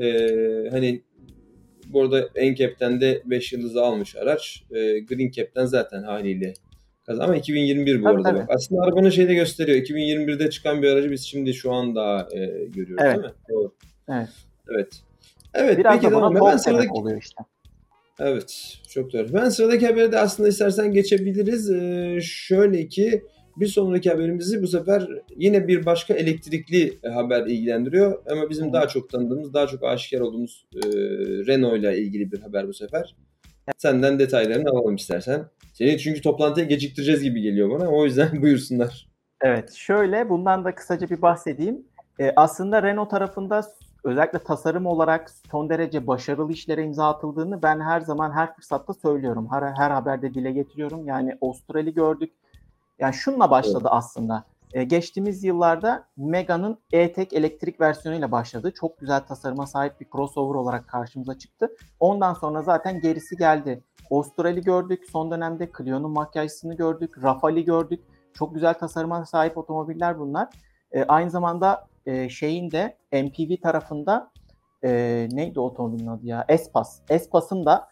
Hani bu arada NCAP'ten de 5 yıldızı almış araç. Green Cap'ten zaten haliyle kazan. Ama 2021 bu Tabii arada tabii. bak. Aslında arabanın şeyi de gösteriyor. 2021'de çıkan bir aracı biz şimdi şu an daha görüyoruz değil Evet. mi? Doğru. Evet. Evet. Evet Biraz peki da buna tamam. Ben TOG sebep sıradaki oluyor işte. evet, çok doğru. Ben sıradaki habere de aslında istersen geçebiliriz. Şöyle ki bir sonraki haberimizi bu sefer yine bir başka elektrikli haber ilgilendiriyor. Ama Hı bizim hı. daha çok tanıdığımız, daha çok aşikar olduğumuz Renault ile ilgili bir haber bu sefer. Senden detaylarını alalım istersen. Seni çünkü toplantıya geciktireceğiz gibi geliyor bana. O yüzden buyursunlar. Evet, şöyle bundan da kısaca bir bahsedeyim. Aslında Renault tarafında özellikle tasarım olarak son derece başarılı işlere imza atıldığını ben her zaman her fırsatta söylüyorum. Her haberde dile getiriyorum. Yani Austral'i gördük. Yani şununla Evet. başladı aslında. Geçtiğimiz yıllarda Megane'ın E-Tech elektrik versiyonuyla başladı. Çok güzel tasarıma sahip bir crossover olarak karşımıza çıktı. Ondan sonra zaten gerisi geldi. Austral'i gördük. Son dönemde Clio'nun makyajını gördük. Rafale'i gördük. Çok güzel tasarıma sahip otomobiller bunlar. Aynı zamanda şeyin de MPV tarafında neydi otomobilin adı ya? Espas. Espas'ın da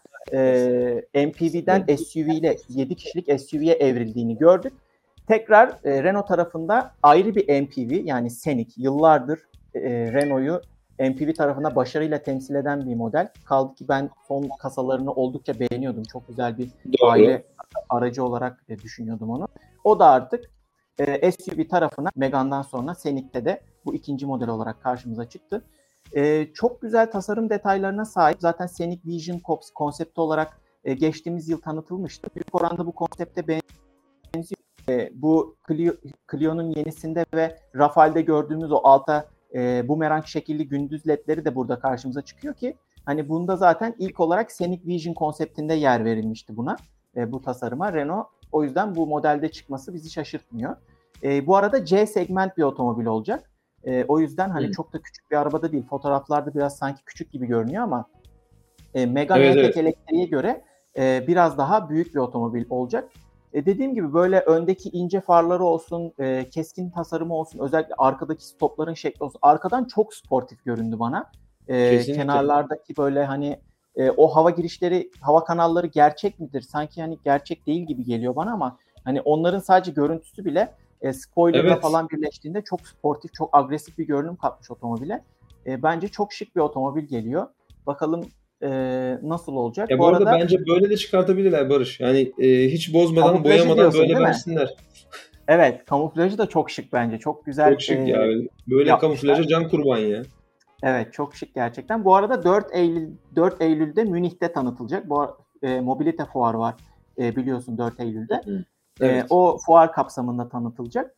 MPV'den Evet. SUV ile 7 kişilik SUV'ye evrildiğini gördük. Tekrar Renault tarafında ayrı bir MPV yani Scenic yıllardır Renault'u MPV tarafında başarıyla temsil eden bir model. Kaldı ki ben son kasalarını oldukça beğeniyordum. Çok güzel bir Doğru. aile aracı olarak düşünüyordum onu. O da artık SUV tarafına Megane'dan sonra Scenic'te de bu ikinci model olarak karşımıza çıktı. Çok güzel tasarım detaylarına sahip. Zaten Scenic Vision konsepti olarak geçtiğimiz yıl tanıtılmıştı. Büyük oranda bu konsepte benziyor. Bu Clio'nun yenisinde ve Rafale'de gördüğümüz o alta bumerang şekilli gündüz ledleri de burada karşımıza çıkıyor ki hani bunda zaten ilk olarak Scenic Vision konseptinde yer verilmişti buna. Bu tasarıma Renault o yüzden bu modelde çıkması bizi şaşırtmıyor. Bu arada C segment bir otomobil olacak. O yüzden hani Hı. çok da küçük bir arabada değil. Fotoğraflarda biraz sanki küçük gibi görünüyor ama Megane Evet E-Tech evet. elektriğe göre biraz daha büyük bir otomobil olacak. Dediğim gibi böyle öndeki ince farları olsun, keskin tasarımı olsun, özellikle arkadaki stopların şekli olsun. Arkadan çok sportif göründü bana. Kesinlikle. Kenarlardaki böyle hani o hava girişleri, hava kanalları gerçek midir? Sanki hani gerçek değil gibi geliyor bana ama hani onların sadece görüntüsü bile spoiler'la Evet. falan birleştiğinde çok sportif, çok agresif bir görünüm katmış otomobile. Bence çok şık bir otomobil geliyor. Bakalım nasıl olacak? Ya Bu bu arada arada bence böyle de çıkartabilirler Barış. Yani hiç bozmadan, kamuflajı boyamadan diyorsun böyle değil mi? versinler. Evet, kamuflajı da çok şık bence. Çok güzel Çok şık ya. Böyle yapmışlar. kamuflaja can kurban ya. Evet, çok şık gerçekten. Bu arada 4 Eylül'de Münih'te tanıtılacak. Mobilite fuarı var. Biliyorsun 4 Eylül'de. Evet. O fuar kapsamında tanıtılacak.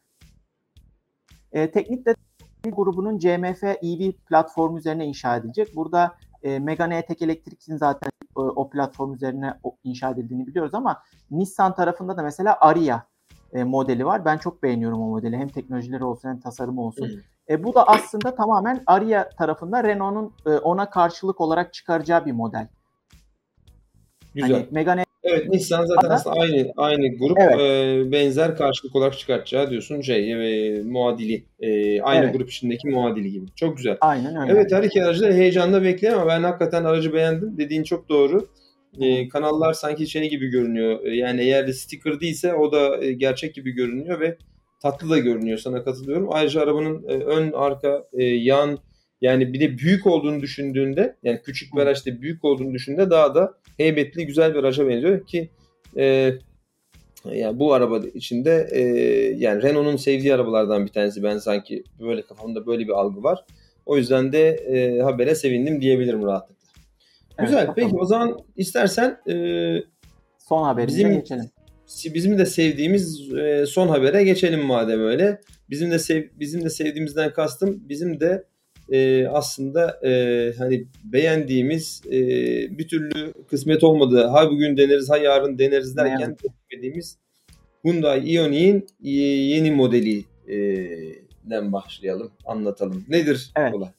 Teknik Detay grubunun CMF EV platformu üzerine inşa edilecek. Burada Megane E-Tech Elektrik'in zaten o platform üzerine inşa edildiğini biliyoruz ama Nissan tarafında da mesela Ariya modeli var. Ben çok beğeniyorum o modeli. Hem teknolojileri olsun hem tasarımı olsun. Bu da aslında tamamen Ariya tarafında Renault'un ona karşılık olarak çıkaracağı bir model. Güzel. Hani Megane Evet, Nissan zaten aslında aynı grup, evet. benzer karşılık olarak çıkartacağı diyorsun muadili, aynı Evet. grup içindeki muadili gibi. Çok güzel. Aynen öyle. Evet, her iki aracı da heyecanla bekliyorum ama ben hakikaten aracı beğendim. Dediğin çok doğru. Kanallar sanki şey gibi görünüyor. Yani eğer sticker değilse o da gerçek gibi görünüyor ve tatlı da görünüyor. Sana katılıyorum. Ayrıca arabanın ön, arka, yan, yani bir de büyük olduğunu düşündüğünde, yani küçük bir araçta büyük olduğunu düşündüğünde daha da heybetli, güzel bir araca benziyor ki yani bu araba içinde yani Renault'un sevdiği arabalardan bir tanesi. Ben sanki böyle kafamda böyle bir algı var. O yüzden de habere sevindim diyebilirim rahatlıkla. Evet, Güzel. bakalım. Peki o zaman istersen son haberimize geçelim. Bizim de sevdiğimiz son habere geçelim madem öyle. Bizim de sevdiğimizden kastım bizim de aslında hani beğendiğimiz bir türlü kısmet olmadı. Ha bugün deneriz ha yarın deneriz Ne derken yazık ki. beklediğimiz Hyundai Ioniq'in yeni modelinden başlayalım, anlatalım. Nedir Evet. olay?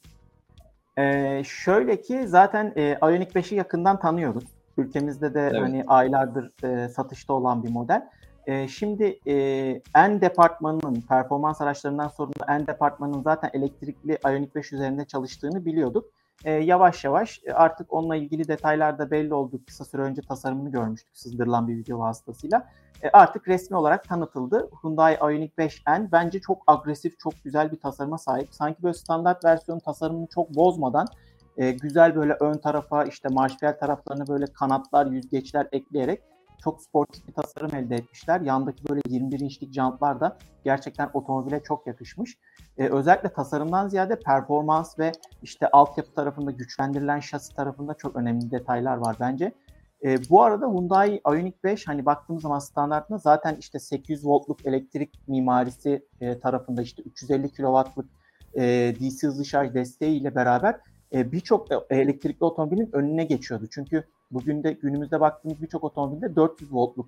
Şöyle ki zaten Ioniq 5'i yakından tanıyoruz. Ülkemizde de Evet. hani aylardır satışta olan bir model. Şimdi N departmanının, performans araçlarından sorumlu N departmanının zaten elektrikli Ioniq 5 üzerinde çalıştığını biliyorduk. Yavaş yavaş artık onunla ilgili detaylar da belli oldu. Kısa süre önce tasarımını görmüştük sızdırılan bir video vasıtasıyla. Artık resmi olarak tanıtıldı. Hyundai Ioniq 5N bence çok agresif, çok güzel bir tasarıma sahip. Sanki böyle standart versiyon tasarımını çok bozmadan güzel böyle ön tarafa işte marşpiyel taraflarına böyle kanatlar, yüzgeçler ekleyerek çok sportif bir tasarım elde etmişler. Yandaki böyle 21 inçlik jantlar da gerçekten otomobile çok yakışmış. Özellikle tasarımdan ziyade performans ve işte altyapı tarafında güçlendirilen şasi tarafında çok önemli detaylar var bence. Bu arada Hyundai Ioniq 5 hani baktığımız zaman standartında zaten işte 800 voltluk elektrik mimarisi tarafında işte 350 kW'lık DC hızlı şarj desteğiyle beraber birçok elektrikli otomobilin önüne geçiyordu. Çünkü günümüzde baktığımız birçok otomobilde 400 voltluk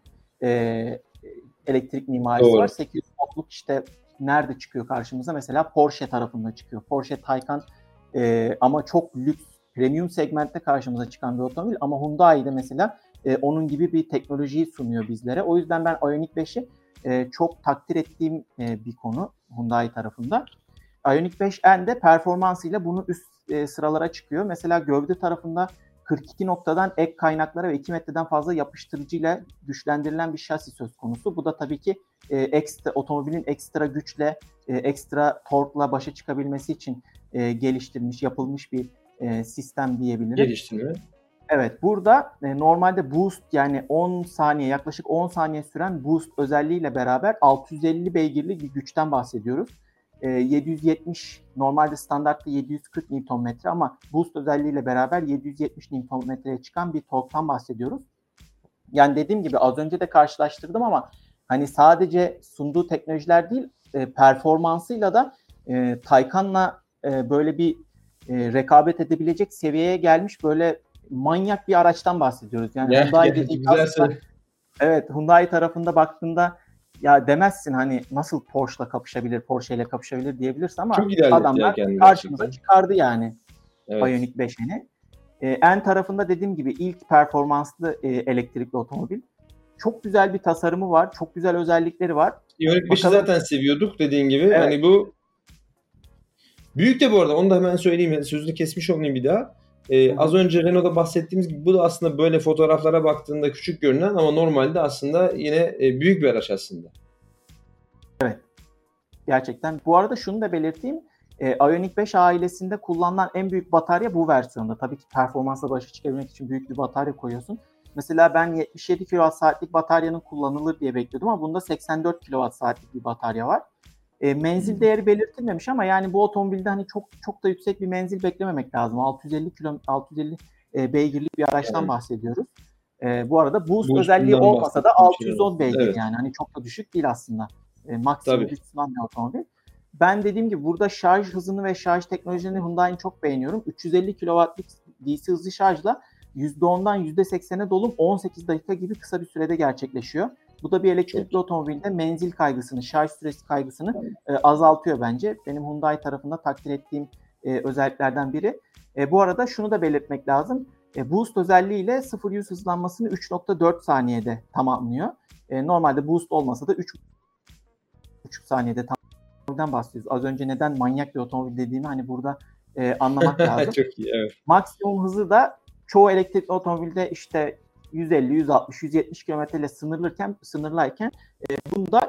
elektrik mimarisi Doğru. var. 800 voltluk işte nerede çıkıyor karşımıza? Mesela Porsche tarafında çıkıyor. Porsche Taycan ama çok lüks, premium segmentte karşımıza çıkan bir otomobil. Ama Hyundai'de mesela onun gibi bir teknolojiyi sunuyor bizlere. O yüzden ben Ioniq 5'i çok takdir ettiğim bir konu Hyundai tarafında. Ioniq 5N'de performansıyla bunu üst sıralara çıkıyor. Mesela gövde tarafında 42 noktadan ek kaynaklara ve 2 metreden fazla yapıştırıcıyla güçlendirilen bir şasi söz konusu. Bu da tabii ki otomobilin ekstra güçle, ekstra torkla başa çıkabilmesi için yapılmış bir sistem diyebilirim. Geliştirme. Evet, burada normalde boost yani 10 saniye yaklaşık 10 saniye süren boost özelliğiyle beraber 650 beygirlik bir güçten bahsediyoruz. 770 normalde standartta 740 Nm ama boost özelliğiyle beraber 770 Nm'ye çıkan bir torktan bahsediyoruz. Yani dediğim gibi az önce de karşılaştırdım ama hani sadece sunduğu teknolojiler değil performansıyla da Taycan'la böyle bir rekabet edebilecek seviyeye gelmiş böyle manyak bir araçtan bahsediyoruz. Yani Hyundai dediği aslında evet Hyundai tarafında baktığında ya demezsin hani nasıl Porsche ile kapışabilir diyebilirsin ama çok ilerletti ya adamlar kendini karşımıza gerçekten. çıkardı yani Evet. Ioniq 5'ini. N tarafında dediğim gibi ilk performanslı elektrikli otomobil. Çok güzel bir tasarımı var. Çok güzel özellikleri var. Ioniq 5'i Bakalım. zaten seviyorduk dediğin gibi. Evet. Hani bu büyük de bu arada onu da hemen söyleyeyim. Sözünü kesmiş olayım bir daha. Az önce Renault'da bahsettiğimiz gibi bu da aslında böyle fotoğraflara baktığında küçük görünen ama normalde aslında yine büyük bir araç aslında. Evet. Gerçekten. Bu arada şunu da belirteyim. Ioniq 5 ailesinde kullanılan en büyük batarya bu versiyonda. Tabii ki performansla başa çıkabilmek için büyük bir batarya koyuyorsun. Mesela ben 77 kWh'lik bataryanın kullanılır diye bekliyordum ama bunda 84 kWh'lik bir batarya var. Menzil değeri belirtilmemiş ama yani bu otomobilde hani çok da yüksek bir menzil beklememek lazım. 650 beygirlik bir araçtan bahsediyoruz. Bu arada boost özelliği Boost'undan olmasa da bahsettiğim şeyler 610 beygir Evet. yani hani çok da düşük değil aslında. Maksimum Tabii. güç sunan bir otomobil. Ben dediğim gibi burada şarj hızını ve şarj teknolojilerini Hyundai'nin çok beğeniyorum. 350 kW'lık DC hızlı şarjla %10'dan %80'e dolum 18 dakika gibi kısa bir sürede gerçekleşiyor. Bu da bir elektrikli otomobilde menzil kaygısını, şarj süresi kaygısını azaltıyor bence. Benim Hyundai tarafında takdir ettiğim özelliklerden biri. Bu arada şunu da belirtmek lazım. Boost özelliğiyle 0-100 hızlanmasını 3.4 saniyede tamamlıyor. Normalde boost olmasa da 3.5 saniyede tamamlıyor. Bahsediyoruz. Az önce neden manyak bir otomobil dediğimi hani burada anlamak lazım. Çok iyi, evet. Maksimum hızı da çoğu elektrikli otomobilde işte 150, 160, 170 km ile sınırlayken bunda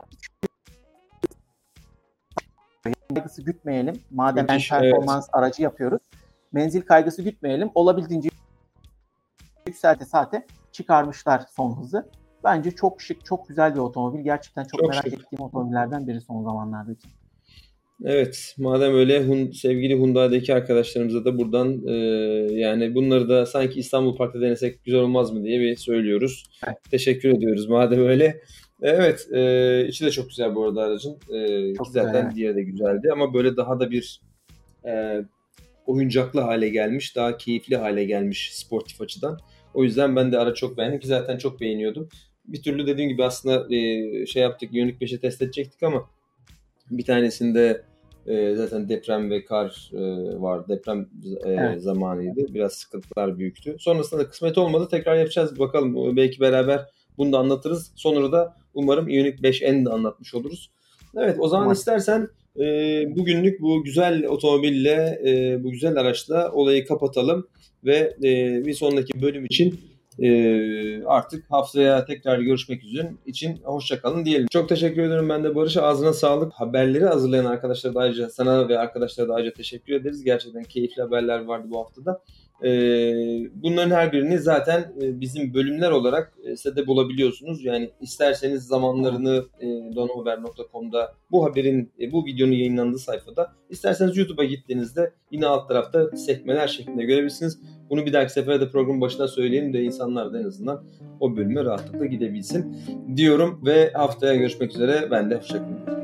kaygısı gütmeyelim. Madem performans aracı yapıyoruz. Menzil kaygısı gütmeyelim. Olabildiğince yükselte çıkarmışlar son hızı. Bence çok şık, çok güzel bir otomobil. Gerçekten çok merak ettiğim otomobillerden biri son zamanlardaki. Evet, madem öyle sevgili Hyundai'deki arkadaşlarımıza da buradan yani bunları da sanki İstanbul Park'ta denesek güzel olmaz mı diye bir söylüyoruz. Evet. Teşekkür ediyoruz madem öyle. Evet, içi de çok güzel bu arada aracın. Çok zaten güzel, evet. Diğeri de güzeldi ama böyle daha da bir oyuncaklı hale gelmiş, daha keyifli hale gelmiş sportif açıdan. O yüzden ben de aracı çok beğendim ki zaten çok beğeniyordum. Bir türlü dediğim gibi aslında şey yaptık, Ioniq 5'e test edecektik ama bir tanesinde zaten deprem ve kar var. Deprem zamanıydı. Biraz sıkıntılar büyüktü. Sonrasında da kısmet olmadı. Tekrar yapacağız. Bakalım belki beraber bunu da anlatırız. Sonra da umarım Ioniq 5N de anlatmış oluruz. Evet, o zaman istersen bugünlük bu güzel otomobille, bu güzel araçla olayı kapatalım ve bir sonraki bölüm için artık haftaya tekrar görüşmek üzere için hoşça kalın diyelim. Çok teşekkür ederim ben de Barış. Ağzına sağlık. Haberleri hazırlayan arkadaşlara da ayrıca, sana ve arkadaşlara da ayrıca teşekkür ederiz. Gerçekten keyifli haberler vardı bu haftada. Bunların her birini zaten bizim bölümler olarak sitede bulabiliyorsunuz. Yani isterseniz zamanlarını donohaber.com'da bu haberin, bu videonun yayınlandığı sayfada, isterseniz YouTube'a gittiğinizde yine alt tarafta sekmeler şeklinde görebilirsiniz. Bunu bir dahaki sefere de programın başına söyleyelim de insanlar da en azından o bölüme rahatlıkla gidebilsin diyorum ve haftaya görüşmek üzere. Ben de hoşçakalın.